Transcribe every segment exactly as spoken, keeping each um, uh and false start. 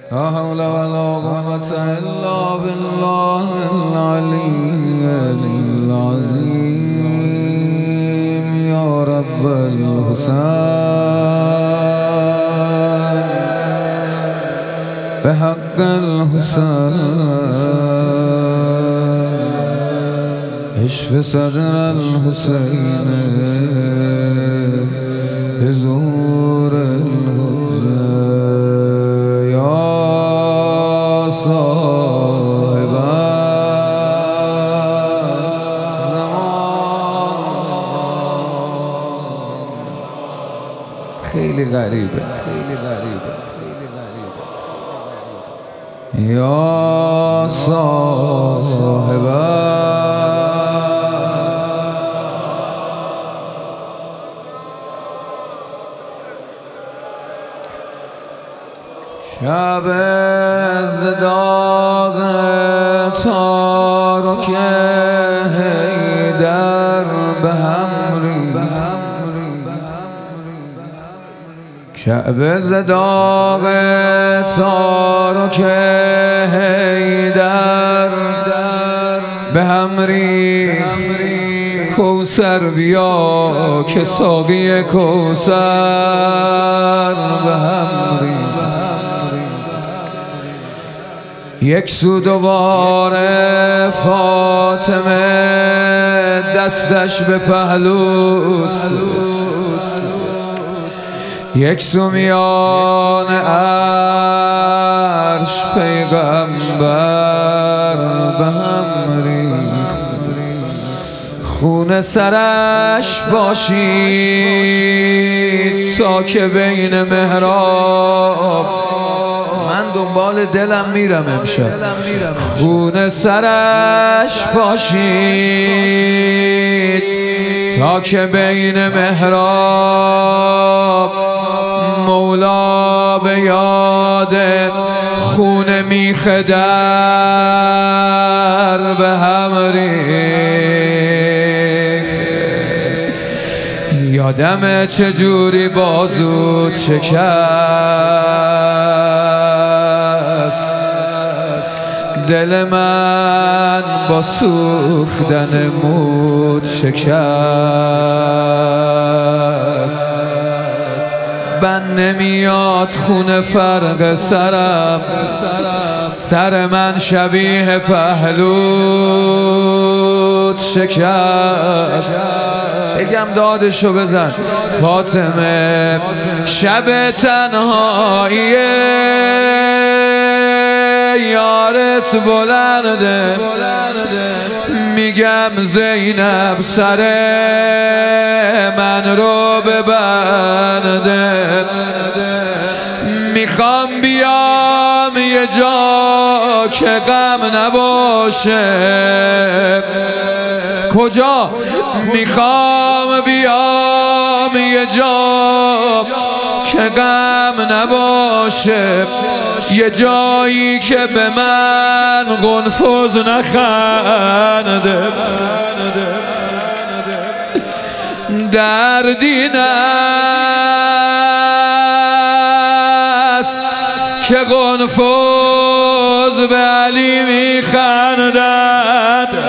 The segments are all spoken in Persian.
لا حول ولا قوة إلا بالله العلي العظيم يا رب الحسين بحق الحسين اشف صدر الحسين بزور الحسين يا صاحب الزمان خیلی غریبه خیلی غریبه خیلی غریبه یا صاحب شب از داغ تارک حیدر به هم ریخت شب از داغ تارک حیدر به هم ریخت کوثر بیا که ساقی کوثر به هم ریخت یک سو دوباره فاطمه دستش به پهلوست یک سو میان عرش پیغمبر به هم ریخت خون سرش باشید تا که بین محراب من دنبال دلم میرم امشب خون سرش باشید تا که بین محراب مولا به یاد خون میخ در به هم ریخت یادم چجوری بازود شکست دل من با سوختن مود شکست بن نمیاد خون فرق سرم سر من شبیه پهلوت شکست بگم دادشو بزن فاطمه شب تنهایی یارت بلنده میگم زینب سر من رو ببنده میخوام بیام یه جا که غم نباشه کجا میخوام بیام یه جا که غم نباشه یه جایی که به من قنفذ نخنده دردی نست که قنفذ به علی میخندد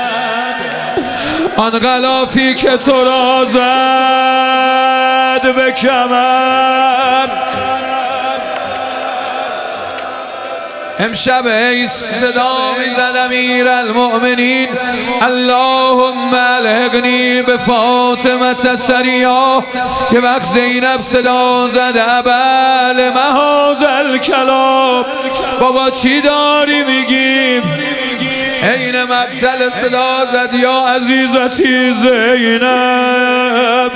آن غلافی که تو را زد به کمر امشب ای صدا میزد امیر المؤمنین اللهم الحقنی به فاطمه سریا یه وقت زینب صدا زد ابل محاذ الکلام بابا چی داری میگیم عین مقتل صدا زد یا عزیزتی زینب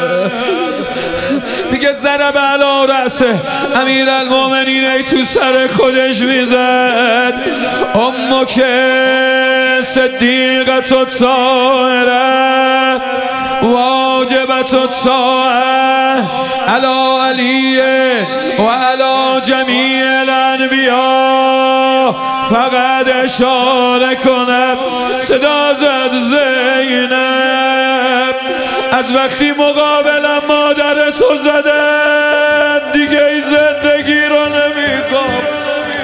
میگه ضرب علی رأسه امیر المؤمنین ای تو سر خودش میزد امو که صدیقت و طاهره واجبت و طاعه علی علیه و علی جمیع الانبیا فقط اشاره کنم صدا زد زینب از وقتی مقابلم مادر تو زدن دیگه ای زندگی رو نمیخوام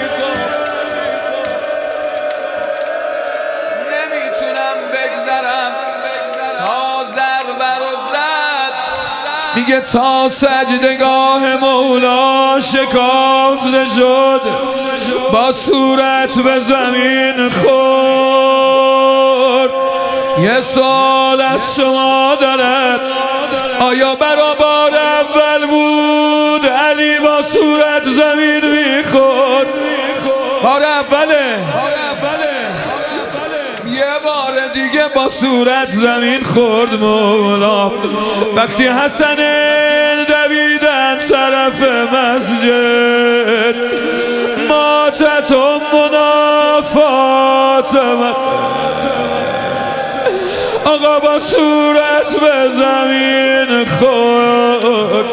میگه تا سجدگاه مولا شکافته شد، با صورت به زمین خورد. یه سوال از شما دارم، آیا برا بار اول بود علی با صورت زمین میخورد؟ بار اوله، یه بار دیگه با صورت زمین خورد مولا. وقتی حسن دویدن طرف مسجد، ماتت امنا فاطمه، آقا با صورت به زمین خورد.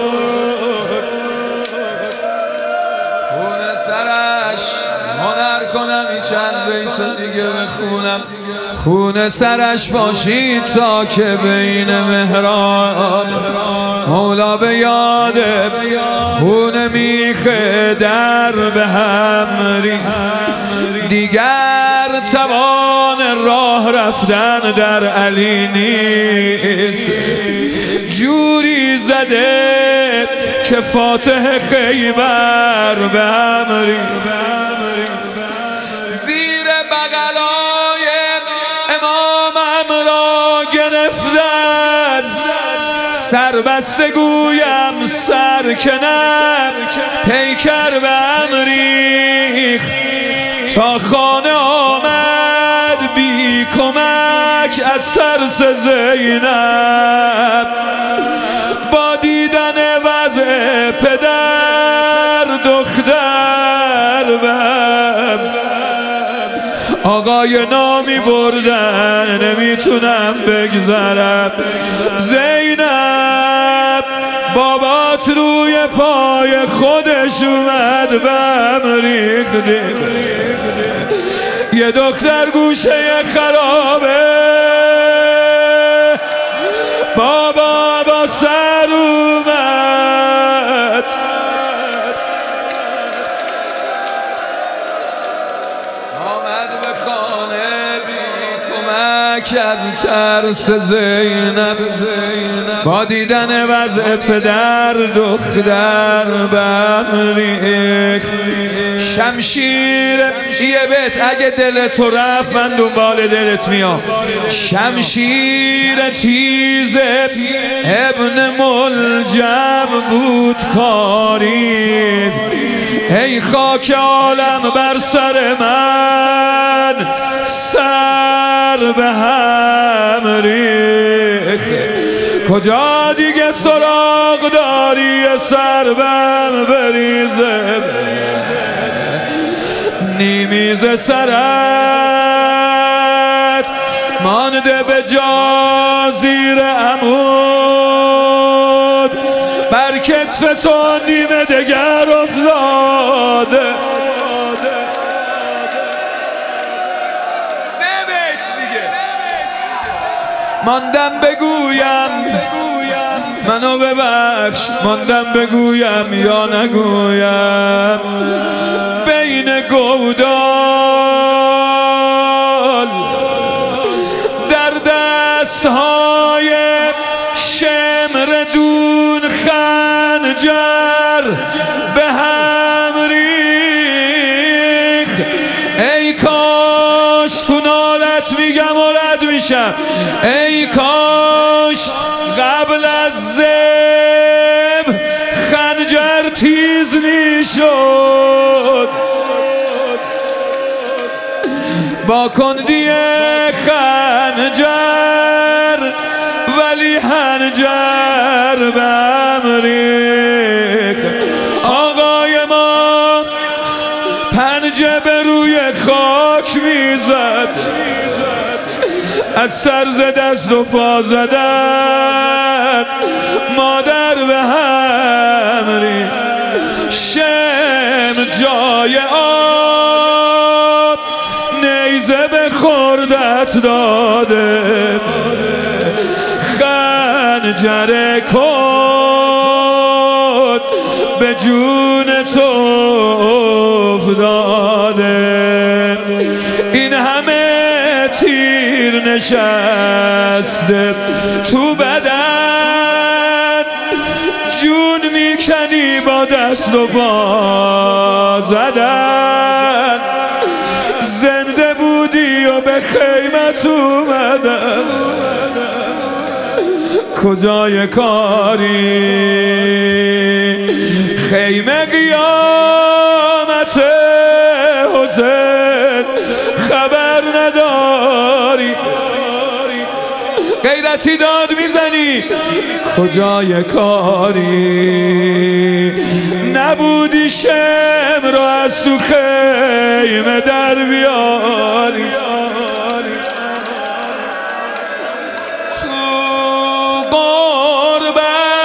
خون سرش هنر کنم این چند بیت دیگه بخونم. خون سرش باشید تا که بین مهران، مولا به یاده خون میخه در به هم ریخت. دیگر توان راه رفتن در علی نیست، جوری زده که فاتح خیبر به هم ریخت. زیر بغلای امامم را گرفتن، سربسته گویم سرکنم، پیکر به هم ریخت. تا خانه آمد بی کمک از ترس زینب، با دیدن وضع پدر دختر بم. آقای نامی بردن نمیتونم بگذرم، زینب بابات روی پای خودش اومد بم ریخت. یه دختر گوشه خرابه، بابا با سر اومد. آمد به خانه بی کمک از ترس زینب، با دیدن وضع پدر دختر بم ریخت. شمشیر یه بیت اگه دلت رفت من دنبال دلت میام. شمشیر تیز ابن ملجم بود کارید، ای خاک عالم بر سر من سر به هم ریخت. کجا دیگه سراغ داری سر بم بریزه، نیمیز سرت مانده به جا زیر عمود، بر کتف تو نیمه دگر افتاده. سه بیت دیگه ماندم بگویم منو ببخش، ماندم بگویم یا نگویم. بین گودال در دستهای شمر دون خنجر به هم ریخت. ای کاش تو نالت میگم و رد میشم، ای کاش قبل از زب خنجر تیز میشد، با کندی خنجر ولی خنجر بم ریخت. آقای ما پنجه به روی خاک میزد، از طرز دست و پا زدن مادر به هم ریخت. شم جای آب نیزه به خوردت داده، خنجر کن به جون تو افتاده. این همه تیر نشسته تو بدن، دست و پا زدن، زنده بودی و به خیمت اومدن. کجای کاری خیمه قیامت حسین خبر نداری؟ غیرتی داد میزنی کجای کاری نبودی شم رو از تو خیمه در بیاری؟ تو غربت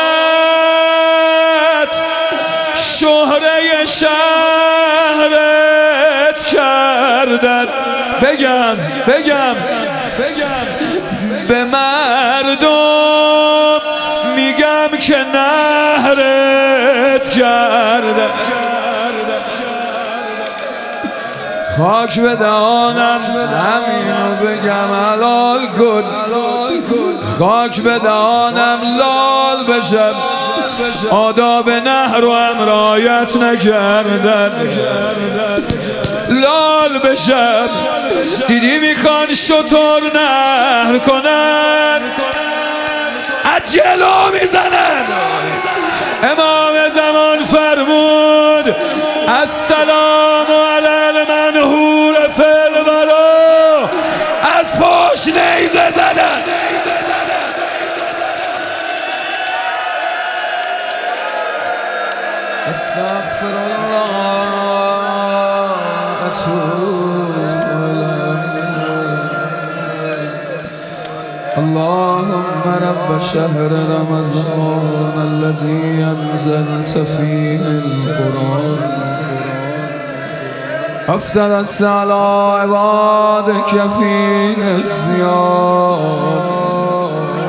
شهره شهرت کردن، بگم بگم بگم به مردم میگم که نهرت کرده. خاک به دهانم همینو بگم حلال کن، خاک به دهانم لال بشم، آداب نهر رو هم رعایت نکردن، لال بشم. دیدی میخوان شطور نهر کنن، از جلو میزنن. امام زمان فرمود السلام علی المنهور فی الورا، از پشت نیزه زدن. استغفر الله اتوب اللهم رب شهر رمضان الذي أنزلت فيه القرآن أفترست على عبادك فيه الصيام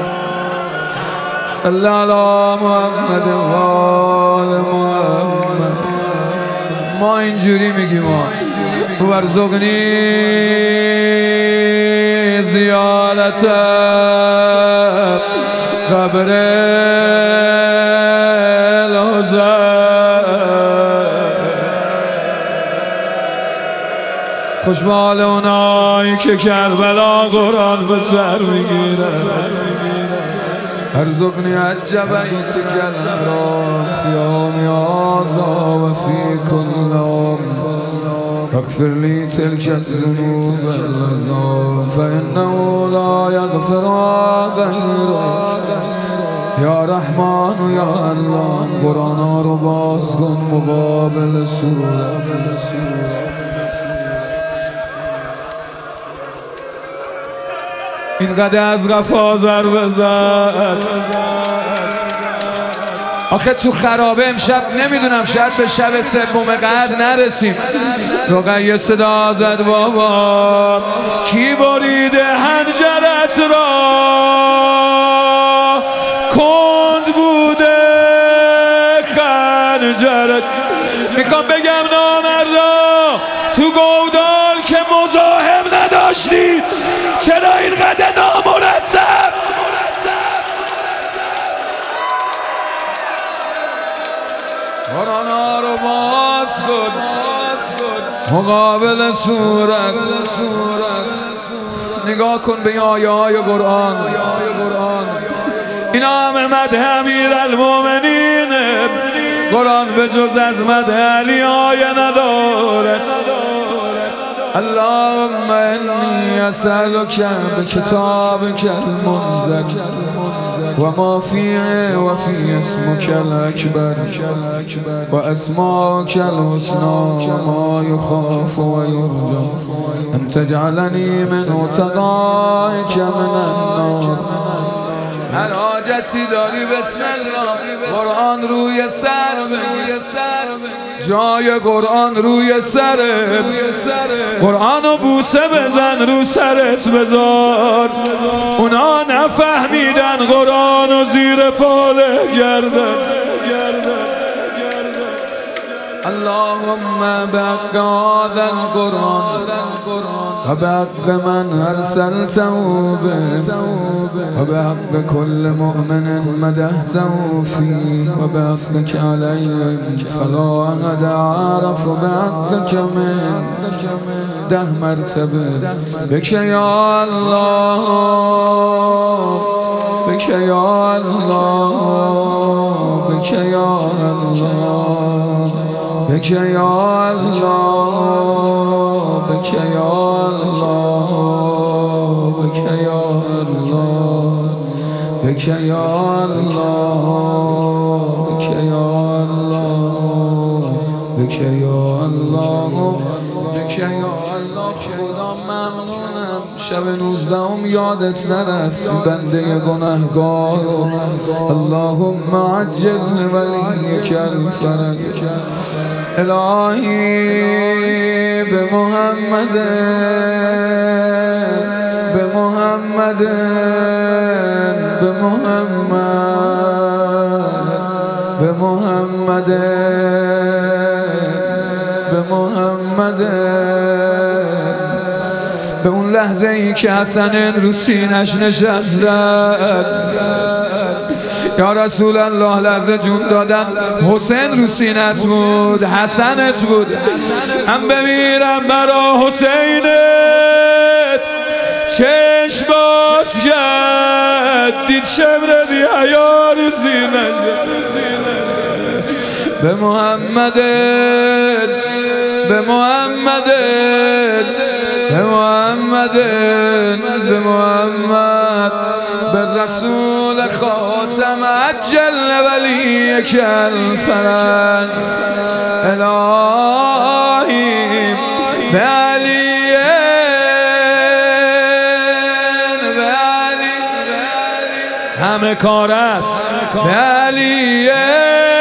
صل على محمد وآل محمد. ما اینجوری میگیم ما ورزقنی زیارت قبر الحسین. خوشبال اونایی که کربلا قرآن به سر میگیرن. ارزقنی عجب بیتک الحرام فی یوم هذا و فی کل یوم اغفر لی تلک الذنوب العظام فانه لا یغفرها غیرک یا رحمان و یا الله. قرآن ها رو باز کن مقابل سورت. اینقدر از قفا ضربه زد. آخه تو خرابه امشب نمیدونم شاید به شب سوم قدر نرسیم. رقیه صدا زد بابا کی بریده حنجرت را، کند بوده خنجرت. میخوام بگم نامردا تو گودال که مزاحم نداشتید، چرا اینقدر نامرتب؟ قرآن ها رو باز کن مقابل صورت. نگاه کن به آیه های قرآن. اینا همه مدح امیرالمومنین. قرآن به جز از مدح علی آیه نداره. اللهم انی اسألک بکتابک المنزل و ما فیه و فی اسمک الاکبر و اسماک الحسنی ما یخاف و یرجا ان تجعلنی من عتقائک من النار. هر حاجتی داری بسم الله قرآن روی سر بگیر، جای قرآن روی سره، قرآنو بوسه بزن رو سرت بذار. اونا نفهمیدن قرآنو زیر پاله گردن. اللهم بحق هذا القرآن وبحق من أرسلته به وبحق كل مؤمن مدحته فيه وبحقك عليهم فلا أحد أعرف بحقك من ده مرتبة بك يا الله بك يا الله بك يا الله بك يا الله بك يا الله بك يا الله بك يا الله بك يا الله بك يا الله بك يا الله خدا ممنونم شب نوزدهم یادت نرفت بنده گناهگار اللهم عجل ولیک الفرج الهی به محمد به محمد به محمد به محمد به محمد به اون لحظه ای که حسن رو سینش نشستد یا رسول الله لحظه جون دادن حسین رو سینت بود حسنت بود هم بمیرم برا حسینت چشم باز کرد دید شمر بی حیار سینش به محمد به محمد به محمد به محمد به رسول خاتم عجل ولیک الفرج الهی به علی به علی همه کار است به علی